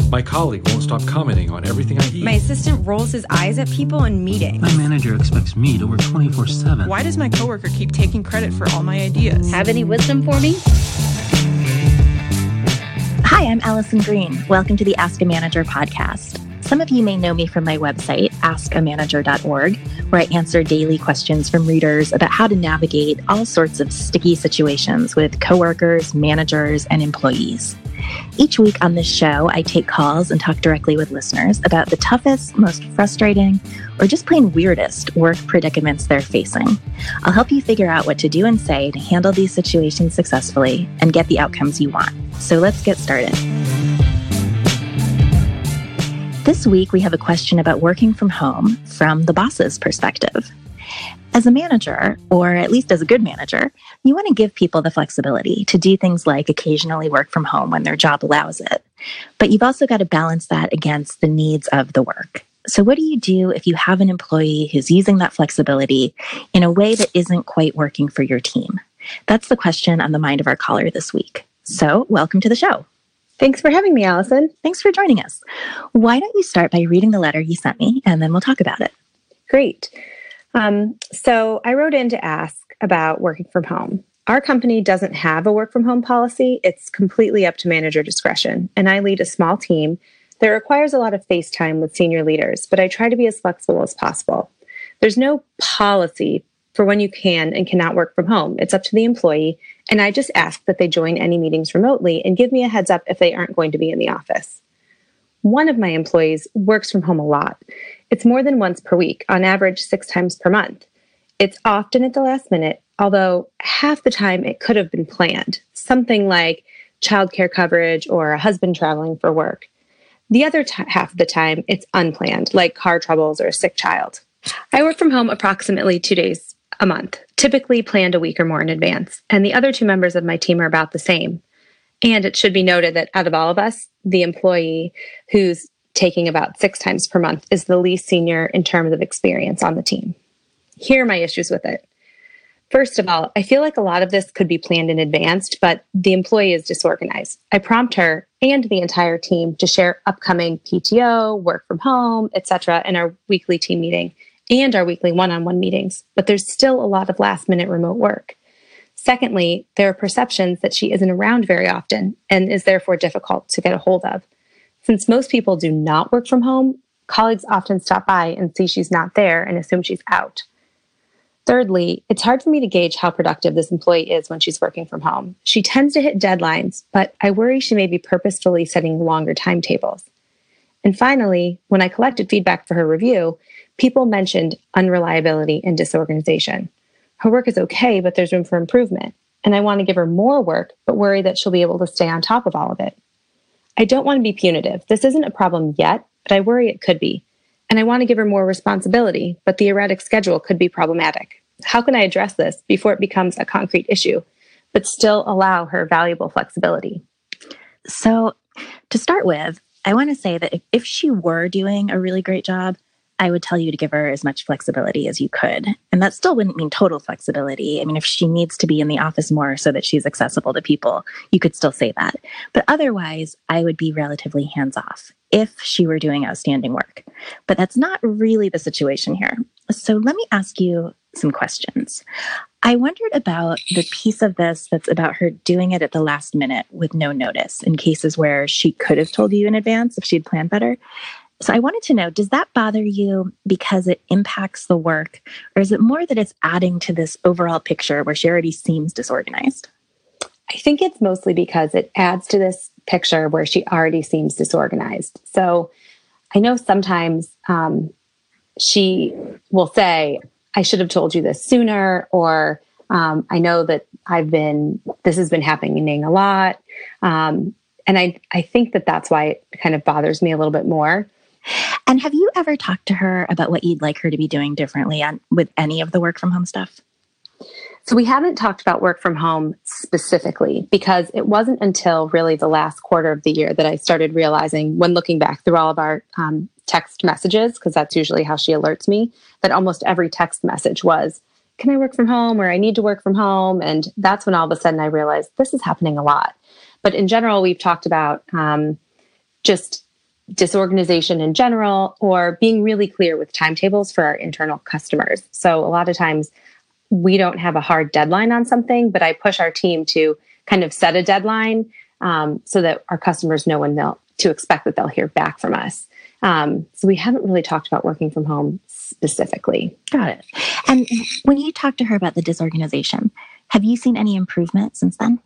My colleague won't stop commenting on everything I eat. My assistant rolls his eyes at people in meetings. My manager expects me to work 24/7. Why does my coworker keep taking credit for all my ideas? Have any wisdom for me? Hi, I'm Allison Green. Welcome to the Ask a Manager podcast. Some of you may know me from my website, askamanager.org, where I answer daily questions from readers about how to navigate all sorts of sticky situations with coworkers, managers, and employees. Each week on this show, I take calls and talk directly with listeners about the toughest, most frustrating, or just plain weirdest work predicaments they're facing. I'll help you figure out what to do and say to handle these situations successfully and get the outcomes you want. So let's get started. This week, we have a question about working from home from the boss's perspective. As a manager, or at least as a good manager, you want to give people the flexibility to do things like occasionally work from home when their job allows it. But you've also got to balance that against the needs of the work. So what do you do if you have an employee who's using that flexibility in a way that isn't quite working for your team? That's the question on the mind of our caller this week. So welcome to the show. Thanks for having me, Allison. Thanks for joining us. Why don't you start by reading the letter you sent me, and then we'll talk about it. Great. So I wrote in to ask about working from home. Our company doesn't have a work from home policy. It's completely up to manager discretion. And I lead a small team that requires a lot of face time with senior leaders, but I try to be as flexible as possible. There's no policy for when you can and cannot work from home. It's up to the employee. And I just ask that they join any meetings remotely and give me a heads up if they aren't going to be in the office. One of my employees works from home a lot. It's more than once per week, on average 6 times per month. It's often at the last minute, although half the time it could have been planned, something like childcare coverage or a husband traveling for work. The other half of the time, it's unplanned, like car troubles or a sick child. I work from home approximately 2 days a month, typically planned a week or more in advance, and the other 2 members of my team are about the same. And it should be noted that out of all of us, the employee who's taking about 6 times per month is the least senior in terms of experience on the team. Here are my issues with it. First of all, I feel like a lot of this could be planned in advance, but the employee is disorganized. I prompt her and the entire team to share upcoming PTO, work from home, etc. in our weekly team meeting and our weekly one-on-one meetings, but there's still a lot of last-minute remote work. Secondly, there are perceptions that she isn't around very often and is therefore difficult to get a hold of. Since most people do not work from home, colleagues often stop by and see she's not there and assume she's out. Thirdly, it's hard for me to gauge how productive this employee is when she's working from home. She tends to hit deadlines, but I worry she may be purposefully setting longer timetables. And finally, when I collected feedback for her review, people mentioned unreliability and disorganization. Her work is okay, but there's room for improvement. And I want to give her more work, but worry that she'll be able to stay on top of all of it. I don't want to be punitive. This isn't a problem yet, but I worry it could be. And I want to give her more responsibility, but the erratic schedule could be problematic. How can I address this before it becomes a concrete issue, but still allow her valuable flexibility? So to start with, I want to say that if she were doing a really great job, I would tell you to give her as much flexibility as you could. And that still wouldn't mean total flexibility. I mean, if she needs to be in the office more so that she's accessible to people, you could still say that. But otherwise, I would be relatively hands-off if she were doing outstanding work. But that's not really the situation here. So let me ask you some questions. I wondered about the piece of this that's about her doing it at the last minute with no notice in cases where she could have told you in advance if she'd planned better. So I wanted to know, does that bother you because it impacts the work, or is it more that it's adding to this overall picture where she already seems disorganized? I think it's mostly because it adds to this picture where she already seems disorganized. So I know sometimes she will say, I should have told you this sooner, or I know that this has been happening a lot. And I think that that's why it kind of bothers me a little bit more. And have you ever talked to her about what you'd like her to be doing differently with any of the work from home stuff? So we haven't talked about work from home specifically because it wasn't until really the last quarter of the year that I started realizing, when looking back through all of our text messages, because that's usually how she alerts me, that almost every text message was, can I work from home, or I need to work from home? And that's when all of a sudden I realized this is happening a lot. But in general, we've talked about just disorganization in general, or being really clear with timetables for our internal customers. So a lot of times we don't have a hard deadline on something, but I push our team to kind of set a deadline so that our customers know when to expect that they'll hear back from us. So we haven't really talked about working from home specifically. Got it. And when you talk to her about the disorganization, have you seen any improvement since then?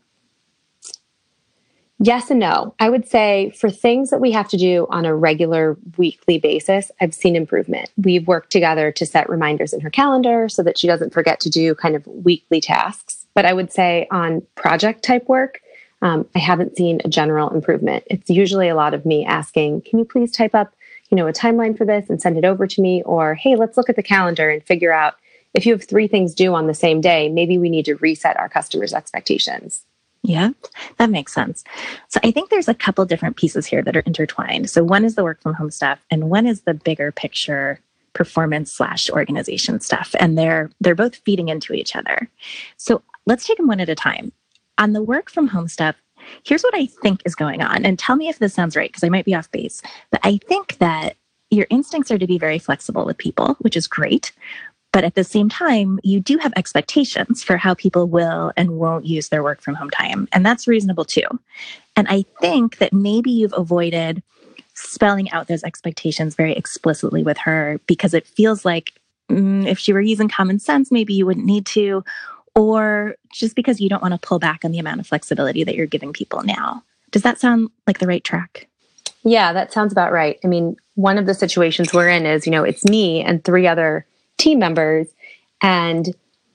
Yes and no. I would say for things that we have to do on a regular weekly basis, I've seen improvement. We've worked together to set reminders in her calendar so that she doesn't forget to do kind of weekly tasks. But I would say on project type work, I haven't seen a general improvement. It's usually a lot of me asking, can you please type up, a timeline for this and send it over to me? Or, hey, let's look at the calendar and figure out if you have 3 things due on the same day, maybe we need to reset our customers' expectations. Yeah, that makes sense. So I think there's a couple different pieces here that are intertwined. So one is the work from home stuff, and one is the bigger picture performance/organization stuff. And they're both feeding into each other. So let's take them one at a time. On the work from home stuff, here's what I think is going on. And tell me if this sounds right, because I might be off base. But I think that your instincts are to be very flexible with people, which is great. But at the same time, you do have expectations for how people will and won't use their work from home time. And that's reasonable too. And I think that maybe you've avoided spelling out those expectations very explicitly with her because it feels like if she were using common sense, maybe you wouldn't need to, or just because you don't want to pull back on the amount of flexibility that you're giving people now. Does that sound like the right track? Yeah, that sounds about right. I mean, one of the situations we're in is, it's me and 3 other team members, and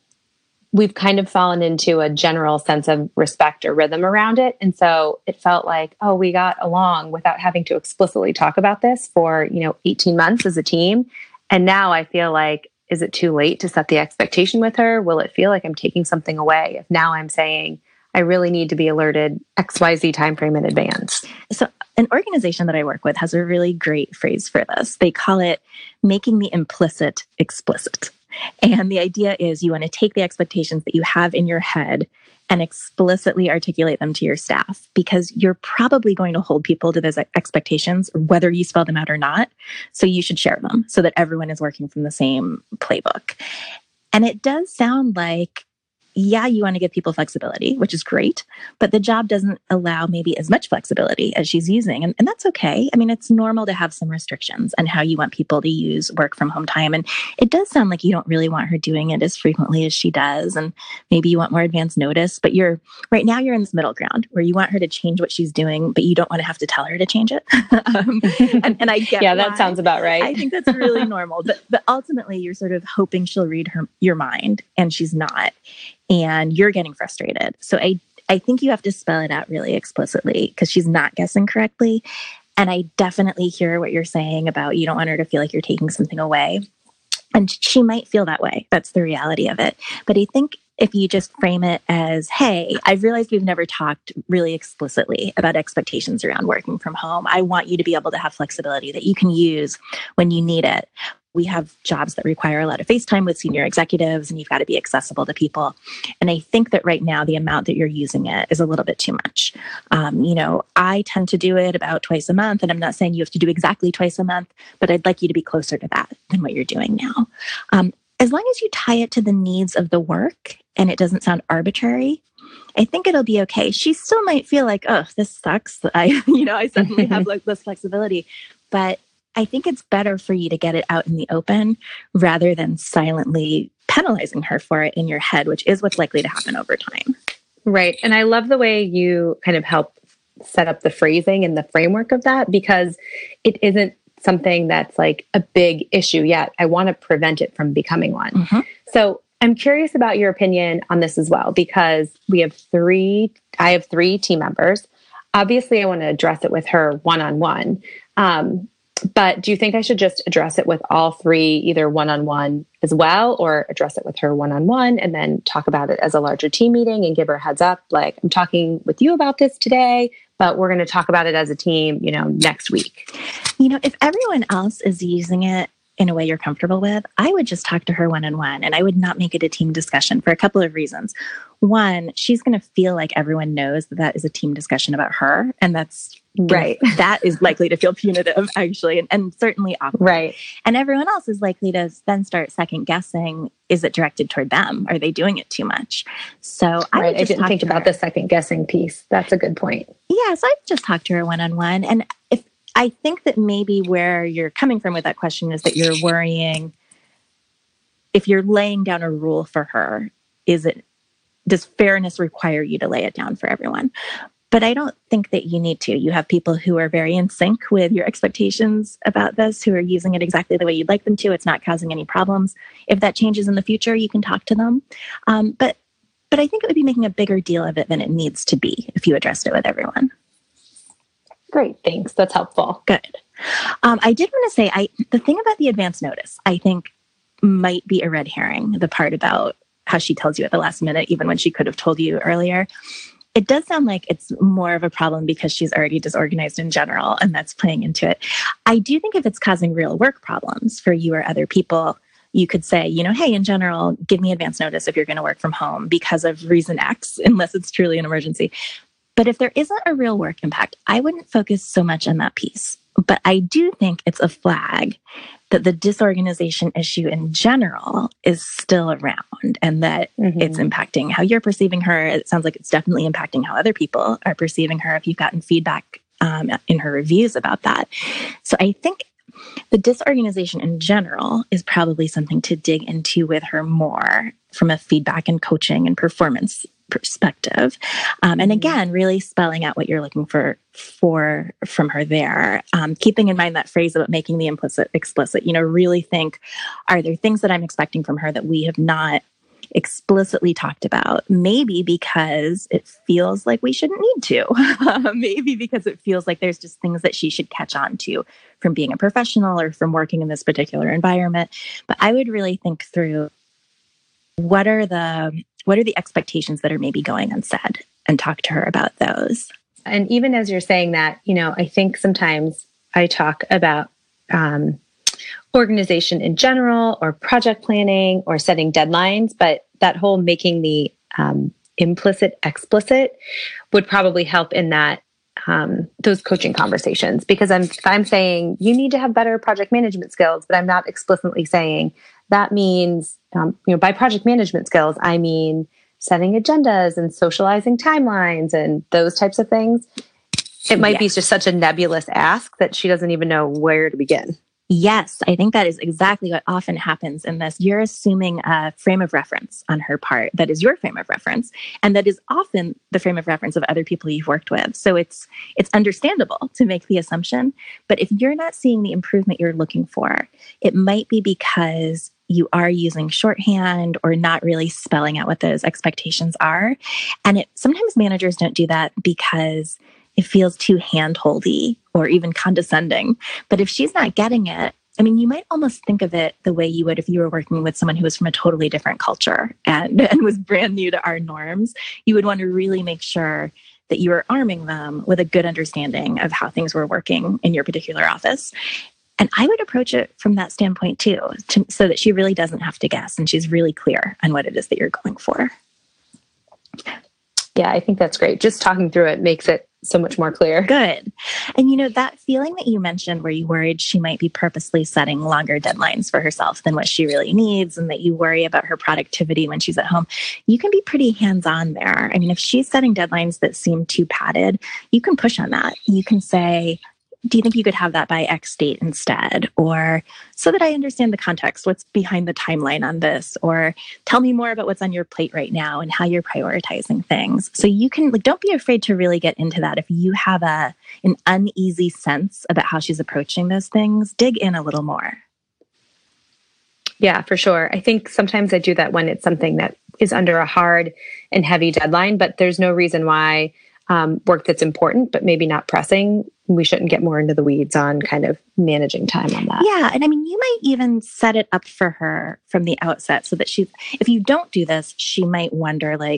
we've kind of fallen into a general sense of respect or rhythm around it. And so it felt like, we got along without having to explicitly talk about this for, 18 months as a team. And now I feel like, is it too late to set the expectation with her? Will it feel like I'm taking something away if now I'm saying I really need to be alerted XYZ timeframe in advance? So an organization that I work with has a really great phrase for this. They call it making the implicit explicit. And the idea is you want to take the expectations that you have in your head and explicitly articulate them to your staff, because you're probably going to hold people to those expectations, whether you spell them out or not. So you should share them so that everyone is working from the same playbook. And it does sound like, yeah, you want to give people flexibility, which is great, but the job doesn't allow maybe as much flexibility as she's using. And that's okay. I mean, it's normal to have some restrictions on how you want people to use work from home time. And it does sound like you don't really want her doing it as frequently as she does. And maybe you want more advance notice, but right now you're in this middle ground where you want her to change what she's doing, but you don't want to have to tell her to change it. and I get yeah, that sounds about right. I think that's really normal. But ultimately, you're sort of hoping she'll read your mind, and she's not. And you're getting frustrated. So I think you have to spell it out really explicitly because she's not guessing correctly. And I definitely hear what you're saying about you don't want her to feel like you're taking something away. And she might feel that way. That's the reality of it. But I think if you just frame it as, hey, I've realized we've never talked really explicitly about expectations around working from home. I want you to be able to have flexibility that you can use when you need it. We have jobs that require a lot of face time with senior executives, and you've got to be accessible to people. And I think that right now, the amount that you're using it is a little bit too much. I tend to do it about twice a month, and I'm not saying you have to do exactly twice a month, but I'd like you to be closer to that than what you're doing now. As long as you tie it to the needs of the work and it doesn't sound arbitrary, I think it'll be okay. She still might feel like, oh, this sucks. I suddenly have less flexibility, but I think it's better for you to get it out in the open rather than silently penalizing her for it in your head, which is what's likely to happen over time. Right. And I love the way you kind of help set up the phrasing and the framework of that, because it isn't something that's like a big issue yet. I want to prevent it from becoming one. Mm-hmm. So I'm curious about your opinion on this as well, because I have 3 team members. Obviously, I want to address it with her one-on-one. But do you think I should just address it with all 3, either one-on-one as well, or address it with her one-on-one and then talk about it as a larger team meeting and give her a heads up? Like, I'm talking with you about this today, but we're going to talk about it as a team, next week. If everyone else is using it in a way you're comfortable with, I would just talk to her one-on-one, and I would not make it a team discussion for a couple of reasons. One, she's going to feel like everyone knows that that is a team discussion about her. And that's right. That is likely to feel punitive, actually, and certainly awkward. Right. And everyone else is likely to then start second guessing, is it directed toward them? Are they doing it too much? So I didn't think about the second guessing piece. That's a good point. Yeah. So I just talked to her one-on-one. And if I think that maybe where you're coming from with that question is that you're worrying, if you're laying down a rule for her, does fairness require you to lay it down for everyone? But I don't think that you need to. You have people who are very in sync with your expectations about this, who are using it exactly the way you'd like them to. It's not causing any problems. If that changes in the future, you can talk to them. But I think it would be making a bigger deal of it than it needs to be if you addressed it with everyone. Great. Thanks. That's helpful. Good. I did want to say, the thing about the advance notice, I think might be a red herring, the part about how she tells you at the last minute, even when she could have told you earlier. It does sound like it's more of a problem because she's already disorganized in general, and that's playing into it. I do think if it's causing real work problems for you or other people, you could say, hey, in general, give me advance notice if you're going to work from home because of reason X, unless it's truly an emergency. But if there isn't a real work impact, I wouldn't focus so much on that piece. But I do think it's a flag that the disorganization issue in general is still around, and that it's impacting how you're perceiving her. It sounds like it's definitely impacting how other people are perceiving her if you've gotten feedback in her reviews about that. So I think the disorganization in general is probably something to dig into with her more from a feedback and coaching and performance perspective. And again, really spelling out what you're looking for from her there. Keeping in mind that phrase about making the implicit explicit, really think, are there things that I'm expecting from her that we have not explicitly talked about? Maybe because it feels like we shouldn't need to. Maybe because it feels like there's just things that she should catch on to from being a professional or from working in this particular environment. But I would really think through what are the expectations that are maybe going unsaid, and talk to her about those. And even as you're saying that, I think sometimes I talk about organization in general, or project planning, or setting deadlines, but that whole making the implicit explicit would probably help in that those coaching conversations, because I'm saying you need to have better project management skills, but I'm not explicitly saying that means by project management skills, I mean setting agendas and socializing timelines and those types of things. It might be just such a nebulous ask that she doesn't even know where to begin. Yes, I think that is exactly what often happens in this. You're assuming a frame of reference on her part that is your frame of reference, and that is often the frame of reference of other people you've worked with. So it's understandable to make the assumption, but if you're not seeing the improvement you're looking for, it might be because you are using shorthand or not really spelling out what those expectations are. And sometimes managers don't do that because it feels too hand-holdy or even condescending. But if she's not getting it, you might almost think of it the way you would if you were working with someone who was from a totally different culture and was brand new to our norms. You would want to really make sure that you are arming them with a good understanding of how things were working in your particular office. And I would approach it from that standpoint too, so that she really doesn't have to guess and she's really clear on what it is that you're going for. Yeah, I think that's great. Just talking through it makes it so much more clear. Good. And that feeling that you mentioned where you worried she might be purposely setting longer deadlines for herself than what she really needs, and that you worry about her productivity when she's at home, you can be pretty hands-on there. If she's setting deadlines that seem too padded, you can push on that. You can say, do you think you could have that by X date instead? Or so that I understand the context, what's behind the timeline on this? Or tell me more about what's on your plate right now and how you're prioritizing things. So you can, don't be afraid to really get into that. If you have an uneasy sense about how she's approaching those things, dig in a little more. Yeah, for sure. I think sometimes I do that when it's something that is under a hard and heavy deadline, but there's no reason why work that's important, but maybe not pressing, we shouldn't get more into the weeds on kind of managing time on that. Yeah. And you might even set it up for her from the outset so that if you don't do this, she might wonder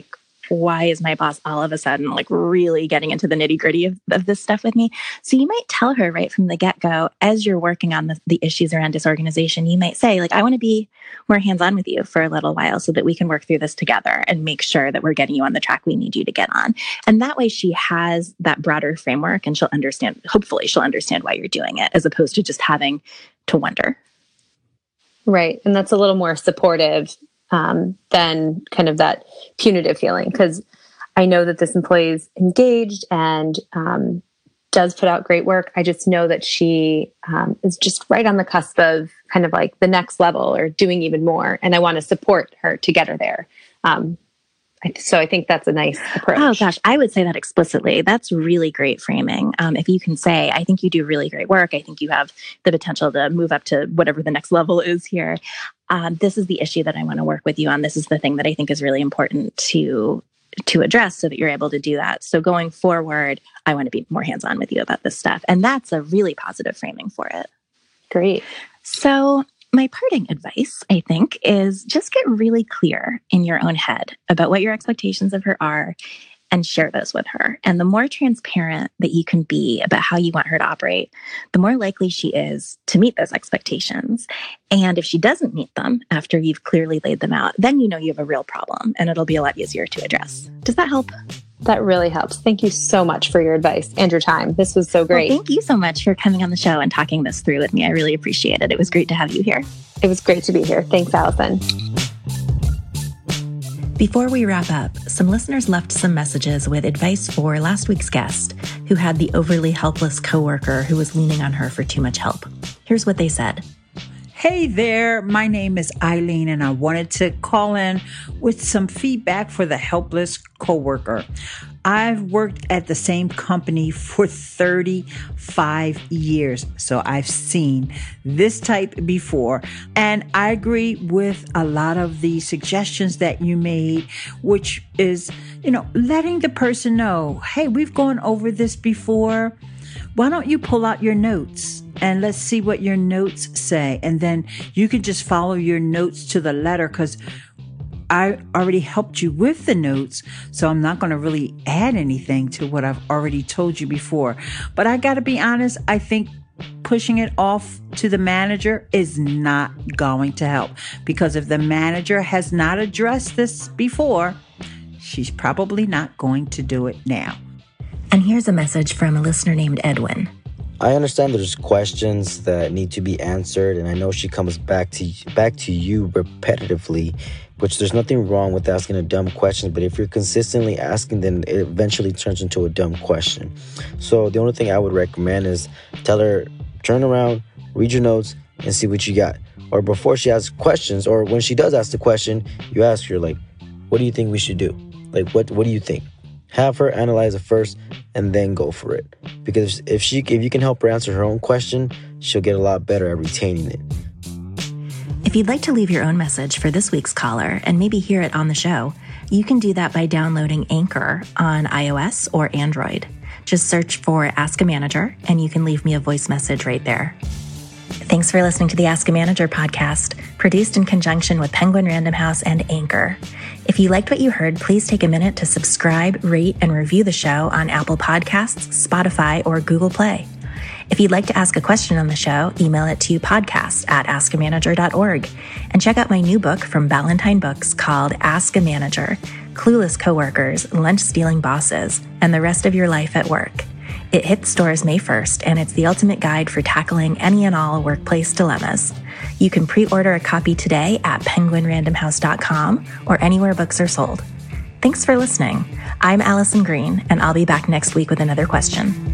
why is my boss all of a sudden like really getting into the nitty gritty of this stuff with me? So you might tell her right from the get-go, as you're working on the issues around disorganization, you might say, like, I want to be more hands-on with you for a little while so that we can work through this together and make sure that we're getting you on the track we need you to get on. And that way she has that broader framework and she'll understand, hopefully she'll understand why you're doing it, as opposed to just having to wonder. Right. And that's a little more supportive than kind of that punitive feeling, because I know that this employee is engaged and does put out great work. I just know that she is just right on the cusp of kind of like the next level or doing even more. And I want to support her to get her there. So I think that's a nice approach. Oh gosh, I would say that explicitly. That's really great framing. If you can say, I think you do really great work. I think you have the potential to move up to whatever the next level is here. This is the issue that I want to work with you on. This is the thing that I think is really important to address so that you're able to do that. So going forward, I want to be more hands-on with you about this stuff. And that's a really positive framing for it. Great. So my parting advice, I think, is just get really clear in your own head about what your expectations of her are and share those with her. And the more transparent that you can be about how you want her to operate, the more likely she is to meet those expectations. And if she doesn't meet them after you've clearly laid them out, then you know you have a real problem and it'll be a lot easier to address. Does that help? That really helps. Thank you so much for your advice and your time. This was so great. Well, thank you so much for coming on the show and talking this through with me. I really appreciate it. It was great to have you here. It was great to be here. Thanks, Allison. Before we wrap up, some listeners left some messages with advice for last week's guest, who had the overly helpless coworker who was leaning on her for too much help. Here's what they said. Hey there, my name is Eileen, and I wanted to call in with some feedback for the helpless coworker. I've worked at the same company for 35 years, so I've seen this type before. And I agree with a lot of the suggestions that you made, which is, letting the person know, hey, we've gone over this before. Why don't you pull out your notes and let's see what your notes say? And then you can just follow your notes to the letter, because I already helped you with the notes, so I'm not going to really add anything to what I've already told you before. But I got to be honest, I think pushing it off to the manager is not going to help, because if the manager has not addressed this before, she's probably not going to do it now. And here's a message from a listener named Edwin. I understand there's questions that need to be answered, and I know she comes back to you repetitively, which there's nothing wrong with asking a dumb question, but if you're consistently asking, then it eventually turns into a dumb question. So the only thing I would recommend is tell her, turn around, read your notes, and see what you got. Or before she asks questions, or when she does ask the question, you ask her, like, what do you think we should do? Like, what do you think? Have her analyze it first and then go for it. Because if you can help her answer her own question, she'll get a lot better at retaining it. If you'd like to leave your own message for this week's caller and maybe hear it on the show, you can do that by downloading Anchor on iOS or Android. Just search for Ask a Manager and you can leave me a voice message right there. Thanks for listening to the Ask a Manager podcast, produced in conjunction with Penguin Random House and Anchor. If you liked what you heard, please take a minute to subscribe, rate, and review the show on Apple Podcasts, Spotify, or Google Play. If you'd like to ask a question on the show, email it to podcast@askamanager.org. And check out my new book from Ballantine Books called Ask a Manager, Clueless Coworkers, Lunch-Stealing Bosses, and the Rest of Your Life at Work. It hits stores May 1st, and it's the ultimate guide for tackling any and all workplace dilemmas. You can pre-order a copy today at penguinrandomhouse.com or anywhere books are sold. Thanks for listening. I'm Allison Green, and I'll be back next week with another question.